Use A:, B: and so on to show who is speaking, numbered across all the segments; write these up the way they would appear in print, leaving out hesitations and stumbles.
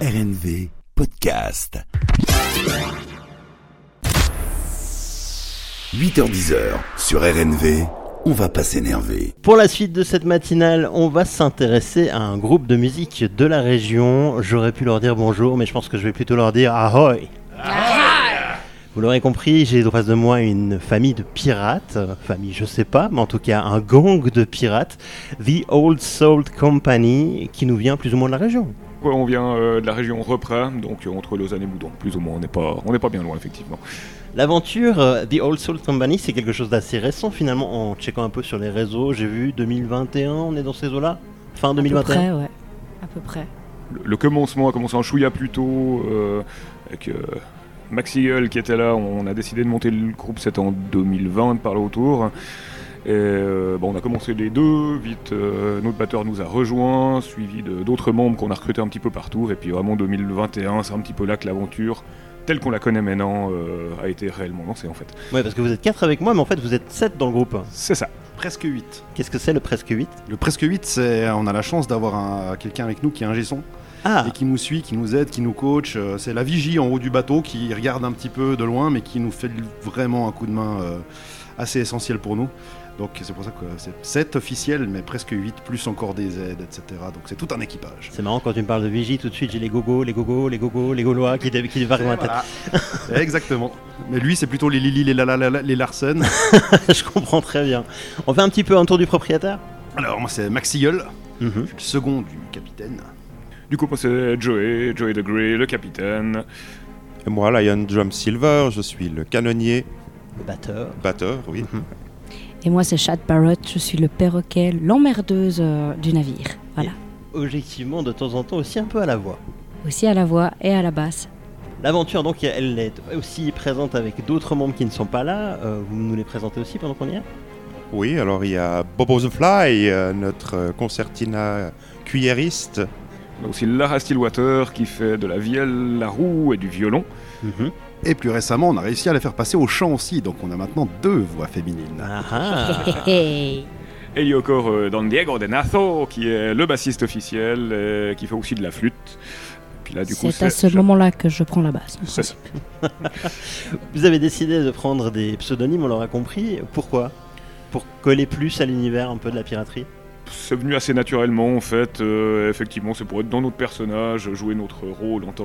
A: RNV Podcast. 8h-10h sur RNV, on va pas s'énerver.
B: Pour la suite de cette matinale, on va s'intéresser à un groupe de musique de la région. J'aurais pu leur dire bonjour, mais je pense que je vais plutôt leur dire ahoy. Vous l'aurez compris, j'ai en face de moi une famille de pirates, famille je sais pas, mais en tout cas un gang de pirates, The Old Salt Company, qui nous vient plus ou moins de la région.
C: Ouais, on vient de la région Reprin, donc entre Lausanne et Moudon, plus ou moins, on n'est pas bien loin effectivement.
B: L'aventure The Old Salt Company, c'est quelque chose d'assez récent finalement, en checkant un peu sur les réseaux, j'ai vu 2021, on est dans ces eaux-là, fin 2021.
D: À peu près, ouais, à peu près.
C: Le commencement a commencé en chouïa plus tôt, avec Maxi Gull qui était là, on a décidé de monter le groupe, c'était en 2020 par là autour. Et on a commencé les deux, vite notre batteur nous a rejoints, suivi d'autres membres qu'on a recrutés un petit peu partout, et puis vraiment 2021, c'est un petit peu là que l'aventure, telle qu'on la connaît maintenant, a été réellement lancée en fait.
B: Ouais, parce que vous êtes 4 avec moi, mais en fait vous êtes 7 dans le groupe.
C: C'est ça.
E: Presque 8.
B: Qu'est-ce que c'est le presque 8 ?
E: Le presque 8, c'est on a la chance d'avoir quelqu'un avec nous qui est ingé son.
B: Ah,
E: Et qui nous suit, qui nous aide, qui nous coach. C'est la vigie en haut du bateau qui regarde un petit peu de loin, mais qui nous fait vraiment un coup de main assez essentiel pour nous. Donc c'est pour ça que c'est 7 officiels, mais presque 8, plus encore des aides, etc. Donc c'est tout un équipage.
B: c'est marrant quand tu me parles de vigie, tout de suite j'ai les Gaulois qui débarquent dans ma tête.
E: Voilà. Exactement. Mais lui, c'est plutôt les Lili, les Larsen.
B: Je comprends très bien. On fait un petit peu un tour du propriétaire.
E: Alors moi, c'est Maxi Gull, je suis le second du capitaine.
C: Du coup, moi, c'est Joey the Grey, le capitaine.
F: Et moi, Lion Drum Silver, je suis le canonnier,
B: Le
F: batteur, oui.
D: Et moi, c'est Chad Barrett, je suis le perroquet, l'emmerdeuse du navire. Voilà.
B: Objectivement, de temps en temps aussi un peu à la voix.
D: Aussi à la voix et à la basse.
B: L'aventure, donc, elle est aussi présente avec d'autres membres qui ne sont pas là. Vous nous les présentez aussi pendant qu'on y est ?
F: Oui, alors il y a Bobo the Fly, notre concertina cuillériste.
C: On a aussi Lara Stillwater qui fait de la vielle, la roue et du violon.
E: Et plus récemment, on a réussi à les faire passer au chant aussi, donc on a maintenant 2 voix féminines.
B: Ah ah.
C: Et il y a encore Don Diego de Nazo qui est le bassiste officiel et qui fait aussi de la flûte. Puis là, du coup,
D: C'est à ce moment-là que je prends la basse.
C: C'est ça.
B: Vous avez décidé de prendre des pseudonymes, on l'aura compris. Pourquoi ? Pour coller plus à l'univers un peu de la piraterie ?
C: C'est venu assez naturellement en fait. Effectivement, c'est pour être dans notre personnage, jouer notre rôle en tant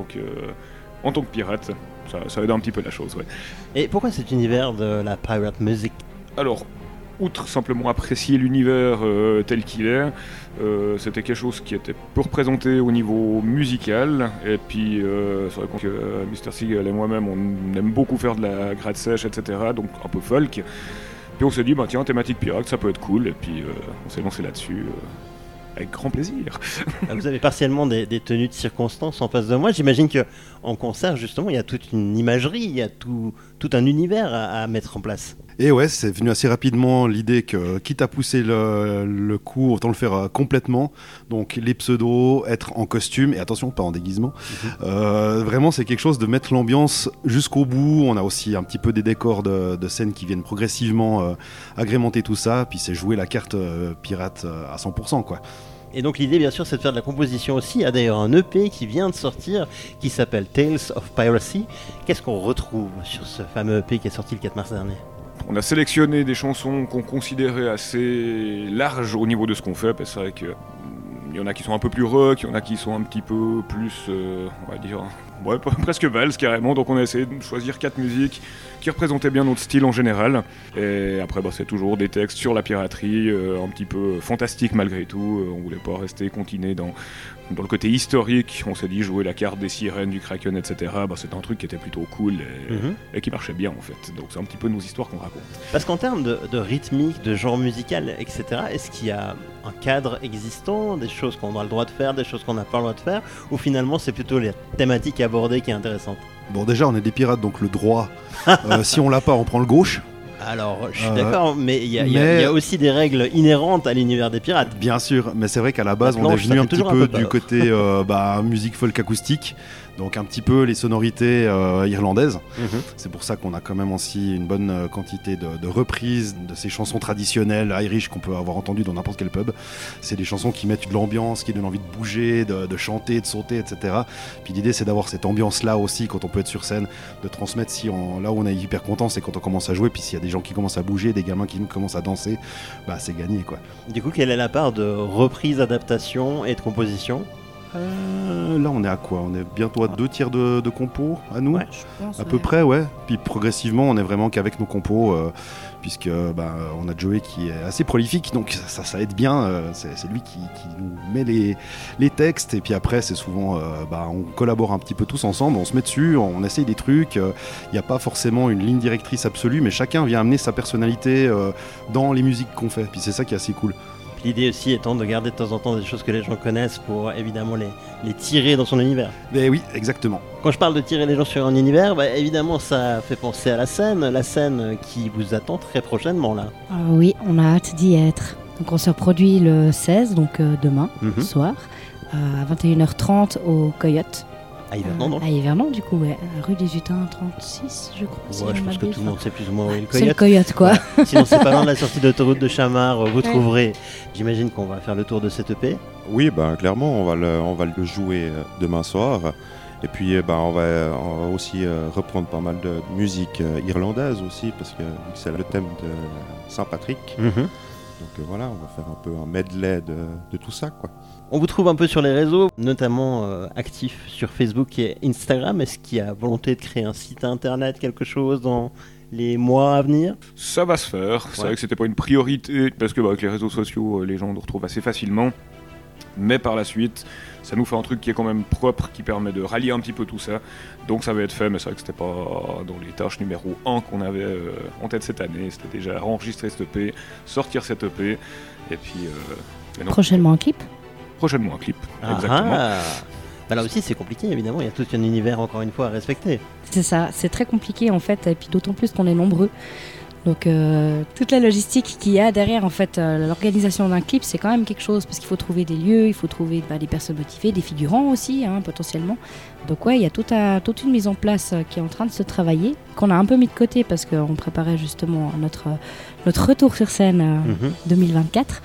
C: que pirate. Ça aide un petit peu la chose, ouais.
B: Et pourquoi cet univers de la pirate music ?
C: Alors, outre simplement apprécier l'univers tel qu'il est, c'était quelque chose qui était peu représenté au niveau musical. Et puis, c'est vrai que Mr. Seagull et moi-même, on aime beaucoup faire de la grade sèche, etc. Donc un peu folk. Puis on s'est dit, tiens, thématique pirate, ça peut être cool. Et puis on s'est lancé là-dessus avec grand plaisir.
B: Vous avez partiellement des tenues de circonstance en face de moi. J'imagine qu'en concert, justement, il y a toute une imagerie, il y a tout un univers à mettre en place.
E: Et ouais, c'est venu assez rapidement l'idée que, quitte à pousser le coup, autant le faire complètement. Donc les pseudos, être en costume, et attention, pas en déguisement. Vraiment, c'est quelque chose de mettre l'ambiance jusqu'au bout. On a aussi un petit peu des décors de scènes qui viennent progressivement agrémenter tout ça. Puis c'est jouer la carte pirate à 100%, quoi.
B: Et donc l'idée, bien sûr, c'est de faire de la composition aussi. Il y a d'ailleurs un EP qui vient de sortir, qui s'appelle Tales of Piracy. Qu'est-ce qu'on retrouve sur ce fameux EP qui est sorti le 4 mars dernier ?
C: On a sélectionné des chansons qu'on considérait assez larges au niveau de ce qu'on fait, parce que c'est vrai qu'il y en a qui sont un peu plus rock, il y en a qui sont un petit peu plus, on va dire, presque valse carrément. Donc on a essayé de choisir 4 musiques qui représentaient bien notre style en général. Et après, c'est toujours des textes sur la piraterie, un petit peu fantastique malgré tout. On voulait pas rester continuer dans le côté historique. On s'est dit jouer la carte des sirènes, du Kraken, etc. C'est un truc qui était plutôt cool et qui marchait bien en fait. Donc c'est un petit peu nos histoires qu'on raconte.
B: Parce qu'en termes de rythmique, de genre musical, etc., est-ce qu'il y a un cadre existant, des choses qu'on a le droit de faire, des choses qu'on n'a pas le droit de faire, ou finalement c'est plutôt les thématiques abordées qui est intéressante ?
E: Bon, déjà, on est des pirates, donc le droit, si on l'a pas, on prend le gauche.
B: Alors, je suis d'accord, mais il y a aussi des règles inhérentes à l'univers des pirates.
E: Bien sûr, mais c'est vrai qu'à la base,
B: La
E: on est
B: planche, ça
E: venu
B: fait
E: un petit
B: toujours un
E: peu
B: peu
E: du
B: peur.
E: côté musique folk acoustique, donc un petit peu les sonorités irlandaises. C'est pour ça qu'on a quand même aussi une bonne quantité de reprises de ces chansons traditionnelles Irish qu'on peut avoir entendues dans n'importe quel pub. C'est des chansons qui mettent de l'ambiance, qui donnent envie de bouger, de chanter, de sauter, etc. Puis l'idée, c'est d'avoir cette ambiance-là aussi quand on peut être sur scène, de transmettre là où on est hyper content, c'est quand on commence à jouer, puis s'il y a des gens qui commencent à bouger, des gamins qui commencent à danser, bah c'est gagné quoi.
B: Du coup, quelle est la part de reprise, adaptation et de composition ?
E: Là on est à quoi ? On est bientôt à 2 tiers de compos à nous,
B: Ouais,
D: Je pense,
E: à peu près, ouais. Puis progressivement on est vraiment qu'avec nos compos, puisque on a Joey qui est assez prolifique, donc ça aide bien, c'est lui qui nous met les textes, et puis après c'est souvent, on collabore un petit peu tous ensemble, on se met dessus, on essaye des trucs, il n'y a pas forcément une ligne directrice absolue, mais chacun vient amener sa personnalité dans les musiques qu'on fait, puis c'est ça qui est assez cool.
B: L'idée aussi étant de garder de temps en temps des choses que les gens connaissent pour évidemment les tirer dans son univers.
E: Mais oui, exactement.
B: Quand je parle de tirer les gens sur un univers, évidemment ça fait penser à la scène qui vous attend très prochainement là.
D: Oui, on a hâte d'y être. Donc on se reproduit le 16, donc demain soir, à 21h30 au Coyote.
B: À Yvernon, donc.
D: À Yvernon, du coup, ouais. Rue 18 36, je crois. si
B: Ouais, je
D: je
B: pense que
D: m'abuse.
B: tout le monde sait plus ou moins où est le
D: C'est le
B: Coyote.
D: Coyote, quoi.
B: Sinon c'est pas loin de la sortie d'autoroute de Chamard, vous trouverez. J'imagine qu'on va faire le tour de cette EP.
F: Oui, clairement, on va le jouer demain soir. Et puis, on va aussi reprendre pas mal de musique irlandaise aussi, parce que c'est le thème de Saint-Patrick. Donc voilà, on va faire un peu un medley de tout ça, quoi.
B: On vous trouve un peu sur les réseaux, notamment actifs sur Facebook et Instagram. Est-ce qu'il y a volonté de créer un site internet, quelque chose dans les mois à venir ?
C: Ça va se faire. C'est vrai que c'était pas une priorité parce que avec les réseaux sociaux, les gens nous retrouvent assez facilement. Mais par la suite, ça nous fait un truc qui est quand même propre, qui permet de rallier un petit peu tout ça. Donc ça va être fait, mais c'est vrai que c'était pas dans les tâches numéro 1 qu'on avait en tête cette année. C'était déjà enregistrer cette EP, sortir cette EP, et puis...
D: Prochainement un clip.
C: Prochainement un clip, exactement.
B: Là aussi c'est compliqué évidemment, il y a tout un univers encore une fois à respecter.
D: C'est ça, c'est très compliqué en fait, et puis d'autant plus qu'on est nombreux. Donc toute la logistique qu'il y a derrière en fait, l'organisation d'un clip, c'est quand même quelque chose, parce qu'il faut trouver des lieux, il faut trouver des personnes motivées, des figurants aussi potentiellement. Donc ouais, il y a toute une mise en place qui est en train de se travailler, qu'on a un peu mis de côté parce qu'on préparait justement notre retour sur scène 2024.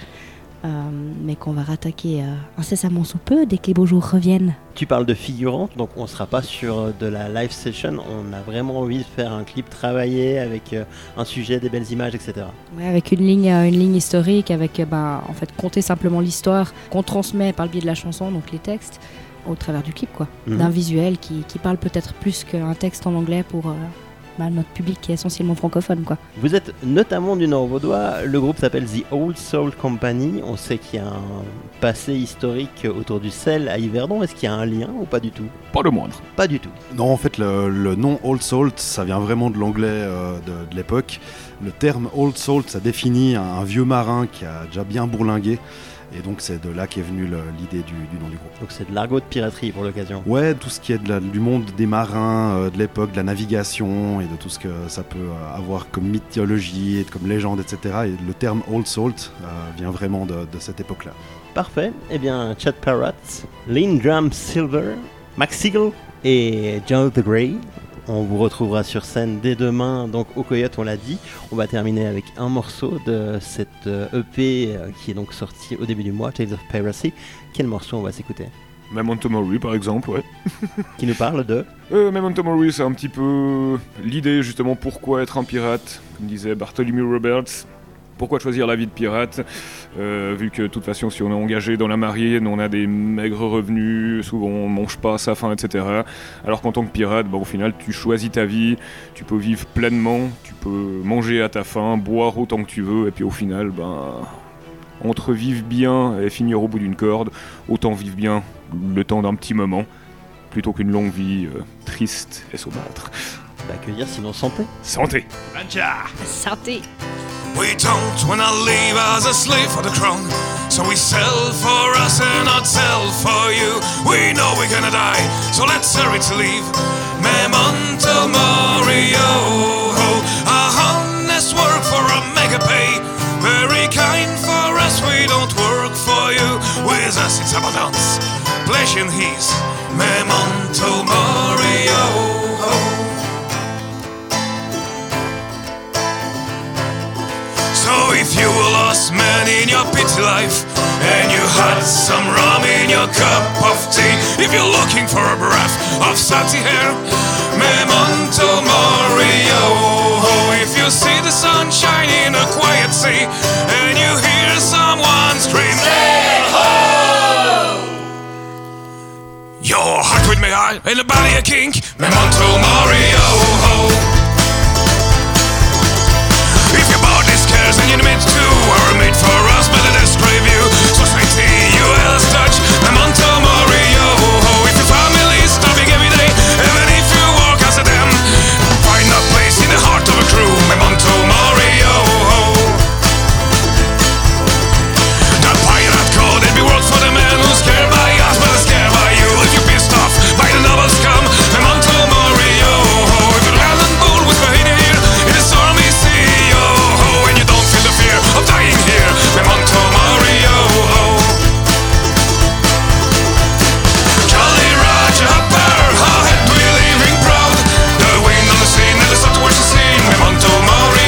D: Mais qu'on va rattaquer incessamment sous peu dès que les beaux jours reviennent.
B: Tu parles de figurantes, donc on sera pas sur de la live session, on a vraiment envie de faire un clip travaillé avec un sujet, des belles images, etc.
D: Ouais, avec une ligne historique, avec en fait compter simplement l'histoire qu'on transmet par le biais de la chanson, donc les textes, au travers du clip, quoi. D'un visuel qui parle peut-être plus qu'un texte en anglais pour notre public qui est essentiellement francophone, quoi.
B: Vous êtes notamment du Nord vaudois, le groupe s'appelle The Old Soul Company, on sait qu'il y a un passé historique autour du sel à Yverdon, est-ce qu'il y a un lien ou pas du tout ?
C: Pas le moindre.
B: Pas du tout.
E: Non, en fait, le nom Old Salt, ça vient vraiment de l'anglais de l'époque. Le terme Old Salt, ça définit un vieux marin qui a déjà bien bourlingué. Et donc c'est de là qu'est venue l'idée du nom du groupe.
B: Donc c'est de l'argot de piraterie pour l'occasion.
E: Ouais, tout ce qui est du monde des marins, de l'époque, de la navigation et de tout ce que ça peut avoir comme mythologie et comme légende, etc. Et le terme Old Salt vient vraiment de cette époque-là.
B: Parfait. Eh bien, Chad Parrott, Lindrum Silver, Max Siegel et Joe the Grey. On vous retrouvera sur scène dès demain, donc au Coyote, on l'a dit. On va terminer avec un morceau de cette EP qui est donc sorti au début du mois, Tales of Piracy. Quel morceau on va s'écouter ?
C: Memento Mori par exemple, ouais.
B: Qui nous parle de
C: Memento Mori, c'est un petit peu l'idée justement pourquoi être un pirate, comme disait Bartholomew Roberts. Pourquoi choisir la vie de pirate vu que de toute façon si on est engagé dans la marine, on a des maigres revenus, souvent on mange pas à sa faim, etc. Alors qu'en tant que pirate, au final tu choisis ta vie, tu peux vivre pleinement, tu peux manger à ta faim, boire autant que tu veux, et puis au final, entre vivre bien et finir au bout d'une corde, autant vivre bien le temps d'un petit moment, plutôt qu'une longue vie triste et saumâtre.
B: Que dire sinon santé.
C: Santé.
D: Santé.
G: We don't wanna leave as a slave for the crown, so we sell for us and not sell for you. We know we're gonna die, so let's hurry to leave. Memento Mori, a honest word God's abundance, blessing His memento mori. So if you lost man in your pity life, and you had some rum in your cup of tea, if you're looking for a breath of salty air, memento mori. If you see the sun shine in a quiet sea, and you hear someone scream, sail ho! Your heart with me high, and the body a king, memento mori. If your body's scarce and you're meant to, are made for us, but it is crave you. So sweetie, you else touch, memento mori. If your family's starving every day, even if you walk as a them, find a place in the heart of a crew, memento mori. That pirate code, it be world for the man who's scared by us, but is scared by you. If you're pissed off by the noble scum, memento mori. If you're island bull with Bahini here in the stormy sea, and you don't feel the fear of dying here, memento mori. Jolly Roger Hopper, how had we living proud, the wind on the scene and the sun to watch the scene, memento mori.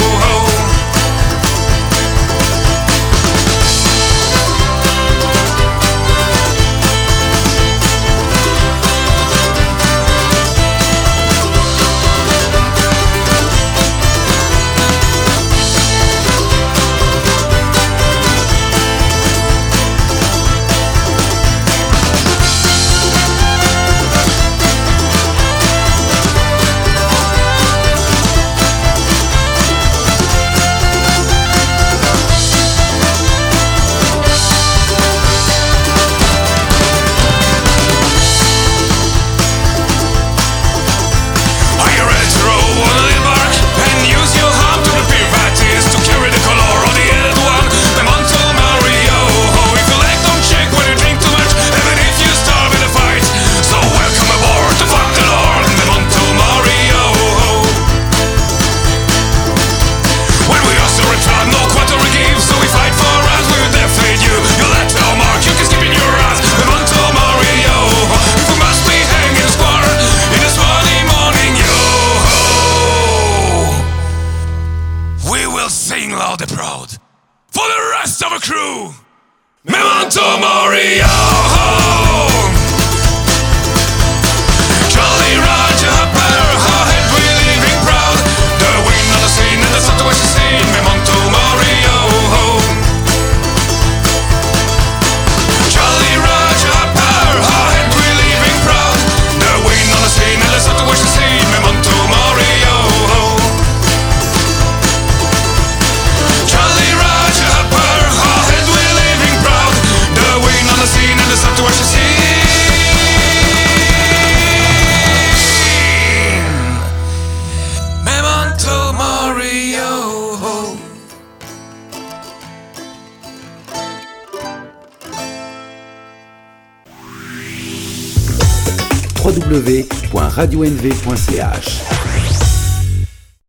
G: Are you ready to row on a little bark and use your arm to prepare batteries to carry the color of the headed one, memento mori. If your leg don't shake when you drink too much, even if you starve in a fight, so welcome aboard to fuck the Lord, memento mori. When we are so returned, no quarter we give, so we fight for us, we will defeat you. You let our mark, you can skip in your ass, memento mori. If we must be hanging square in this early morning, we will sing loud and proud for the rest of the crew, memento mori. Jolly Roger Hopper, how had we living proud, the wind on the scene and the sun to watch the scene, memento mori. Jolly Roger Hopper, how had we living proud, the wind on the scene and the sun to watch the scene, memento mori. Jolly Roger Hopper, how had we living proud, the wind on the scene and the sun to watch the scene, memento mori.
A: www.radionv.ch